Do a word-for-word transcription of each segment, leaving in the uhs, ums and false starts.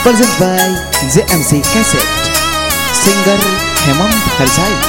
Presented by J M C Cassette. Singer Hemant Harzai.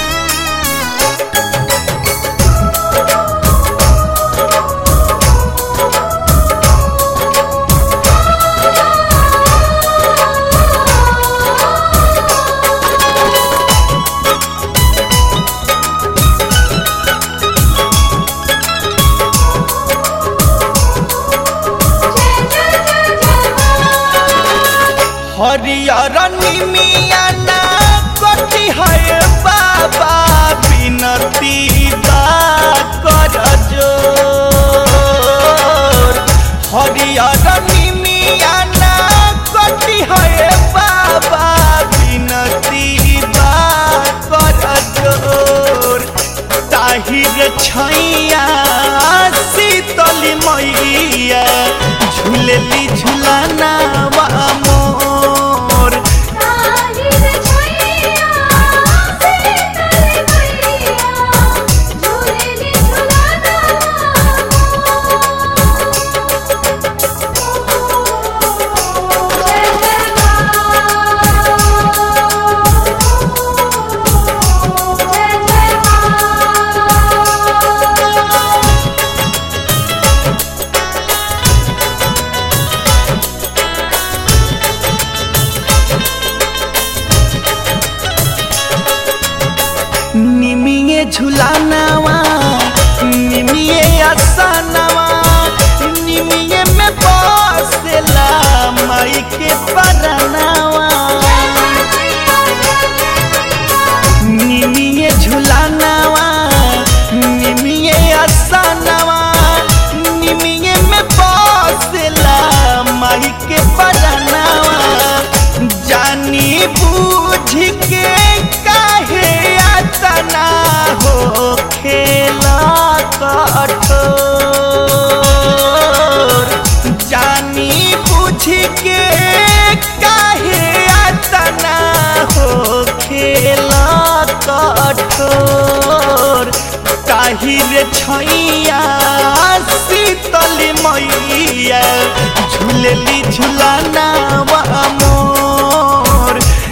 हरियर निमिया ना कटी है बाबा बिनती बा कर जोर। हरियर निमिया ना कटी है बाबा बिनती बा कर जोर। ताहिर छैया शीतली मैया झूलेली झूलाना वा निमिये झुलानावा निमिये आसनावा निमिये में बसेला माई के परनावा। निमिये झुलानावा निमिये आसनावा निमिये में बसेला माई के परनावा। जानी बूझ के काहे तना हो खेला कठोर। जानी बुझ के काहे तना हो खेला कठोर। ताहिर छैया शीतली मैया झूलेली झूलाना वा मोर।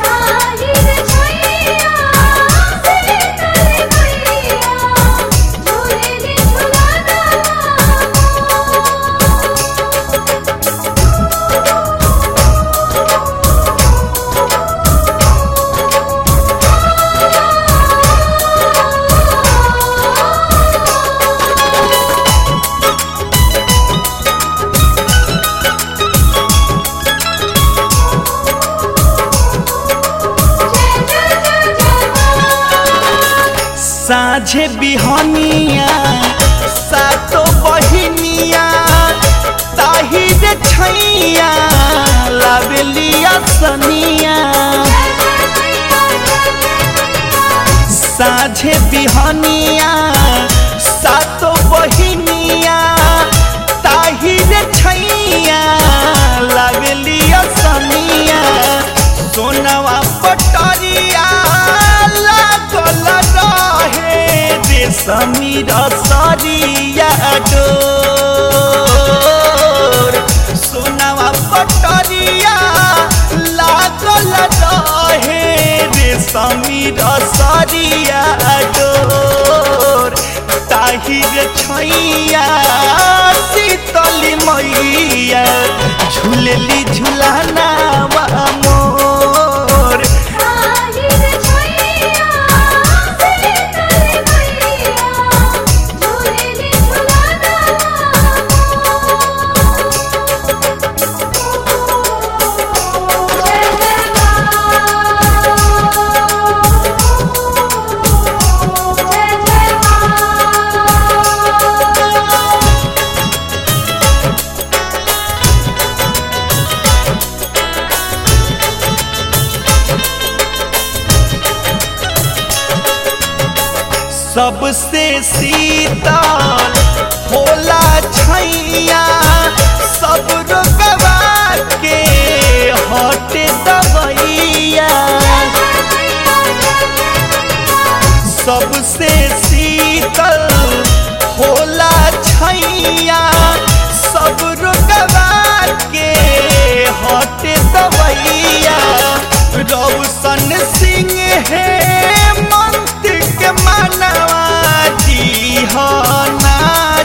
साझे बिहनिया सातो बहिनिया ताहिर छैया लावेलिया सनिया। साझे बिहनिया सातो बहिनिया ताहिर छैया लावेलिया सनिया। सोनवा पटरिया लागल समीर सरिया डोर। सोनावा पटरिया लागल रहे रे समीर सरिया डोर। ताहिर छैया शीतली मैया झूलेली झूलाना वा मोर। सबसे शीतल होला छैया सब रोगवा के हटे दवैया। सबसे शीतल होला छैया सब रोगवा के हटे दवैया। रोशन सिंह है मंत के मनवा दीहना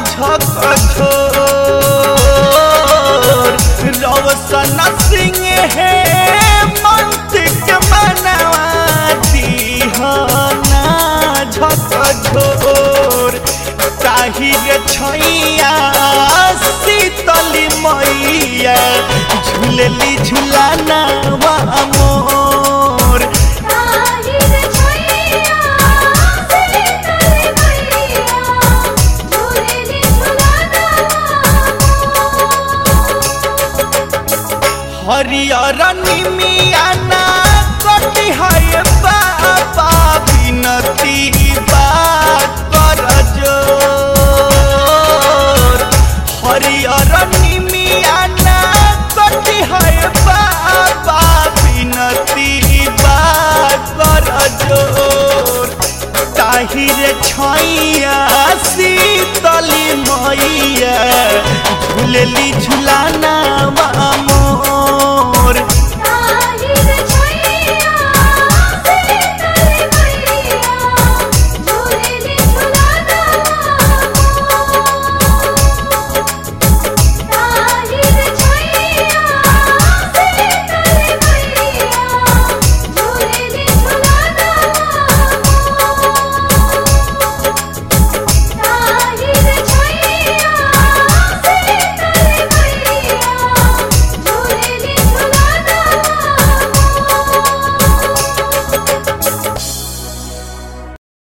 झकझोर रोशन सिंह है मंत के मनवा दीहना झकझोर ताहिर छैया शीतली मैया झूलली झूलाना वा मोर ताहिर छैया शीतली मैया झूलली झूलाना हरियर निमियाना कटी है बाबा बिनती बात कर जोर हरियर निमियाना कटी है बाबा बिनती बात कर जोर ताहिर छैया शीतली मैया झूलली झूलाना वा मोर ताहिर